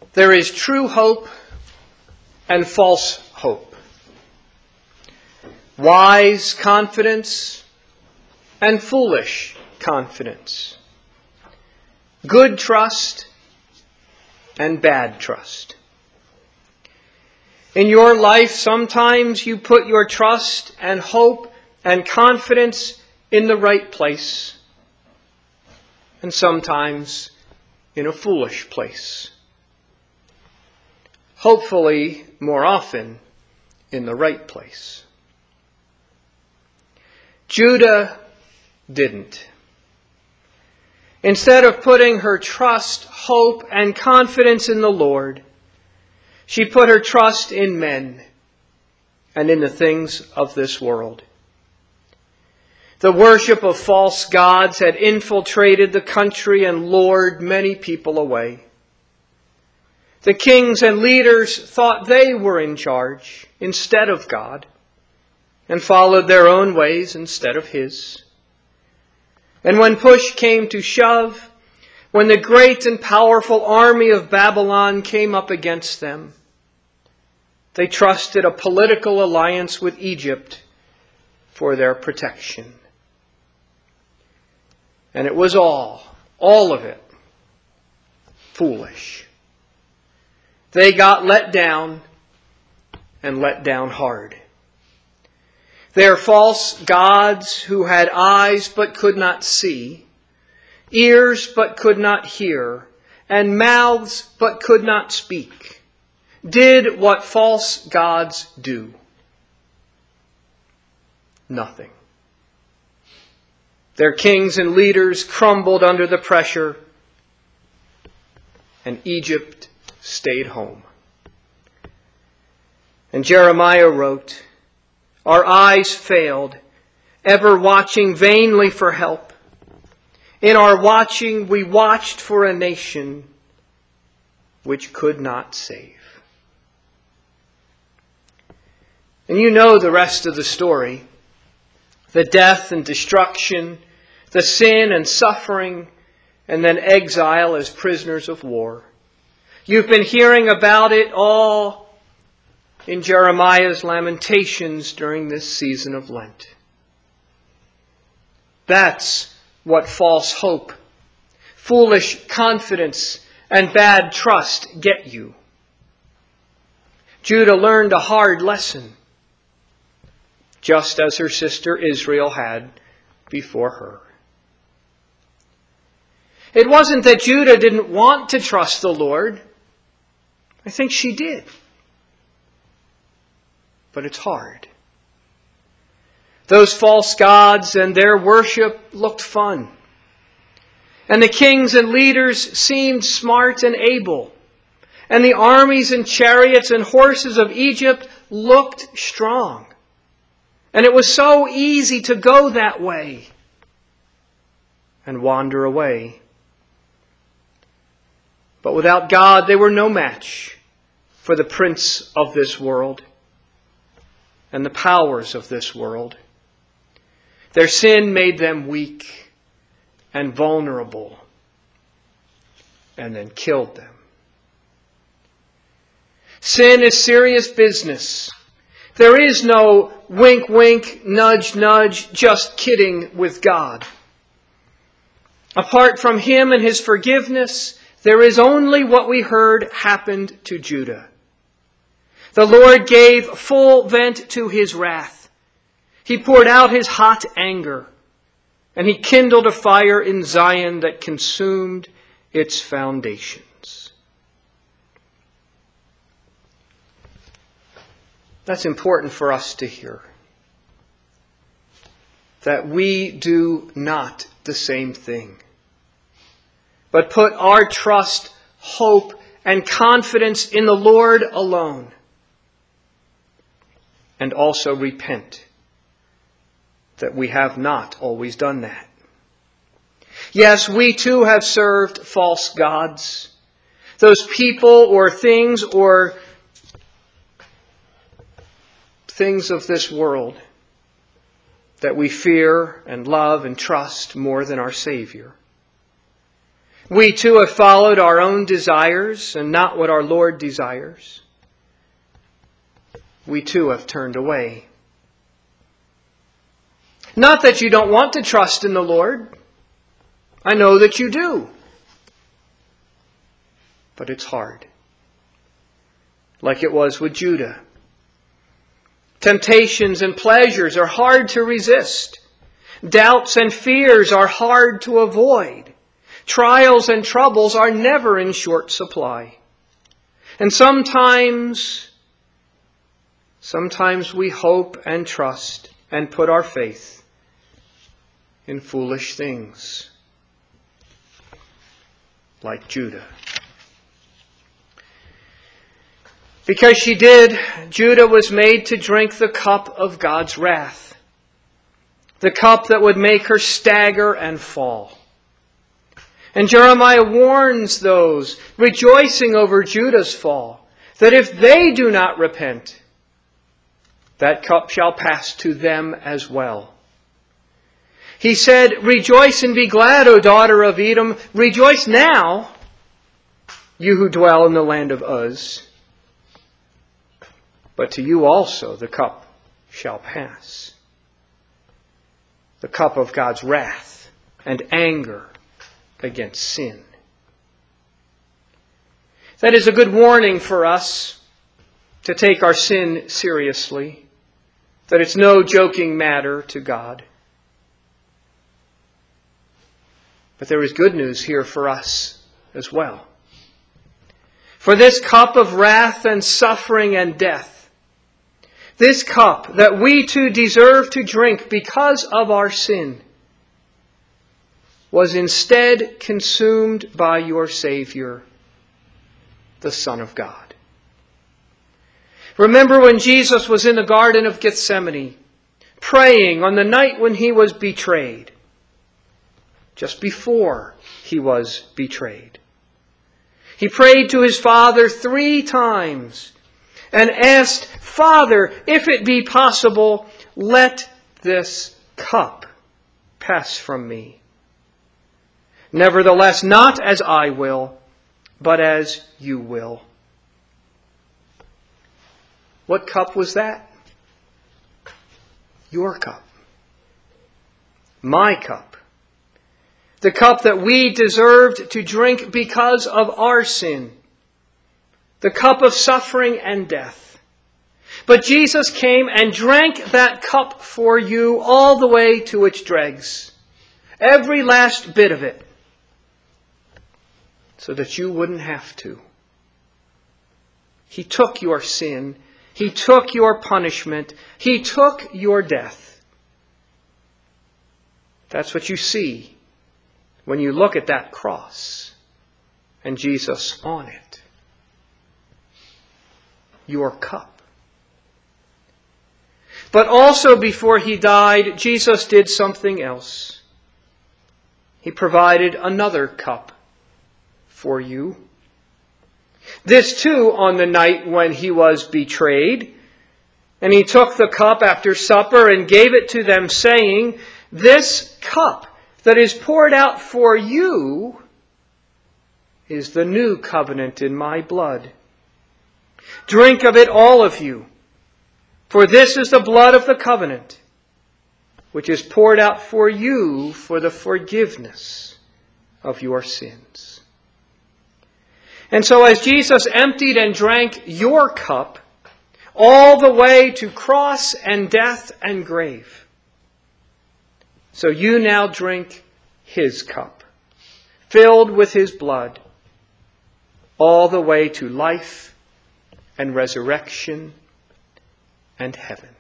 There is true hope and false hope. Wise confidence and foolish confidence. Good trust and bad trust. In your life, sometimes you put your trust and hope and confidence in the right place, and sometimes in a foolish place. Hopefully, more often, in the right place. Judah didn't. Instead of putting her trust, hope, and confidence in the Lord, she put her trust in men and in the things of this world. The worship of false gods had infiltrated the country and lured many people away. The kings and leaders thought they were in charge instead of God and followed their own ways instead of His. And when push came to shove, when the great and powerful army of Babylon came up against them, they trusted a political alliance with Egypt for their protection. And it was all of it, foolish. They got let down and let down hard. Their false gods who had eyes but could not see, ears but could not hear, and mouths but could not speak, did what false gods do. Nothing. Their kings and leaders crumbled under the pressure, and Egypt stayed home. And Jeremiah wrote, "Our eyes failed, ever watching vainly for help. In our watching we watched for a nation which could not save." And you know the rest of the story. The death and destruction, the sin and suffering, and then exile as prisoners of war. You've been hearing about it all in Jeremiah's lamentations during this season of Lent. That's what false hope, foolish confidence, and bad trust get you. Judah learned a hard lesson, just as her sister Israel had before her. It wasn't that Judah didn't want to trust the Lord. I think she did. But it's hard. Those false gods and their worship looked fun. And the kings and leaders seemed smart and able. And the armies and chariots and horses of Egypt looked strong. And it was so easy to go that way and wander away. But without God, they were no match for the prince of this world and the powers of this world. Their sin made them weak and vulnerable and then killed them. Sin is serious business. There is no wink, wink, nudge, nudge, just kidding with God. Apart from Him and His forgiveness, there is only what we heard happened to Judah. The Lord gave full vent to His wrath. He poured out His hot anger, and He kindled a fire in Zion that consumed its foundations. That's important for us to hear. That we do not the same thing, but put our trust, hope, and confidence in the Lord alone. And also repent that we have not always done that. Yes, we too have served false gods. Those people or things of this world that we fear and love and trust more than our Savior. We too have followed our own desires and not what our Lord desires. We too have turned away. Not that you don't want to trust in the Lord. I know that you do. But it's hard. Like it was with Judah. Temptations and pleasures are hard to resist. Doubts and fears are hard to avoid. Trials and troubles are never in short supply. And sometimes we hope and trust and put our faith in foolish things, like Judah. Because she did, Judah was made to drink the cup of God's wrath, the cup that would make her stagger and fall. And Jeremiah warns those rejoicing over Judah's fall that if they do not repent, that cup shall pass to them as well. He said, "Rejoice and be glad, O daughter of Edom. Rejoice now, you who dwell in the land of Uz. But to you also the cup shall pass." The cup of God's wrath and anger against sin. That is a good warning for us to take our sin seriously, that it's no joking matter to God. But there is good news here for us as well. For this cup of wrath and suffering and death, this cup that we too deserve to drink because of our sin, was instead consumed by your Savior, the Son of God. Remember when Jesus was in the Garden of Gethsemane, praying on the night when he was betrayed, just before he was betrayed. He prayed to his Father 3 times and asked, "Father, if it be possible, let this cup pass from me. Nevertheless, not as I will, but as you will." What cup was that? Your cup. My cup. The cup that we deserved to drink because of our sin. The cup of suffering and death. But Jesus came and drank that cup for you all the way to its dregs. Every last bit of it. So that you wouldn't have to. He took your sin. He took your punishment. He took your death. That's what you see when you look at that cross and Jesus on it. Your cup. But also before he died, Jesus did something else. He provided another cup for you. This too on the night when he was betrayed. And he took the cup after supper and gave it to them, saying, "This cup that is poured out for you is the new covenant in my blood. Drink of it, all of you, for this is the blood of the covenant, which is poured out for you for the forgiveness of your sins." And so as Jesus emptied and drank your cup all the way to cross and death and grave, so you now drink his cup, filled with his blood, all the way to life and resurrection and heaven.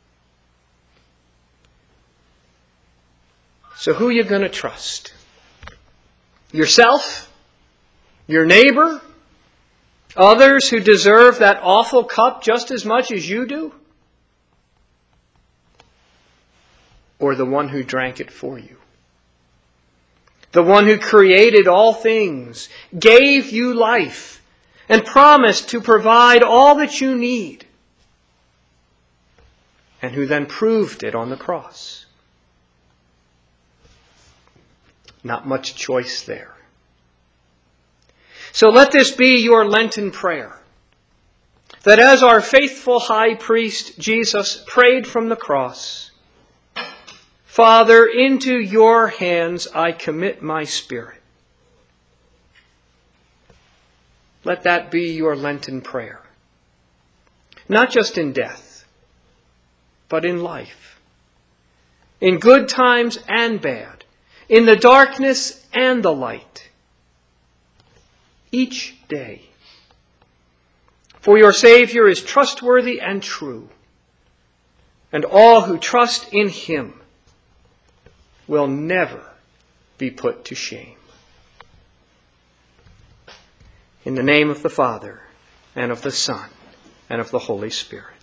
So who are you going to trust? Yourself? Your neighbor? Others who deserve that awful cup just as much as you do? Or the one who drank it for you? The one who created all things, gave you life, and promised to provide all that you need, and who then proved it on the cross. Not much choice there. So let this be your Lenten prayer, that as our faithful high priest Jesus prayed from the cross, Father, into your hands I commit my spirit. Let that be your Lenten prayer, not just in death, but in life, in good times and bad, in the darkness and the light, each day. For your Savior is trustworthy and true, and all who trust in him will never be put to shame. In the name of the Father, and of the Son, and of the Holy Spirit.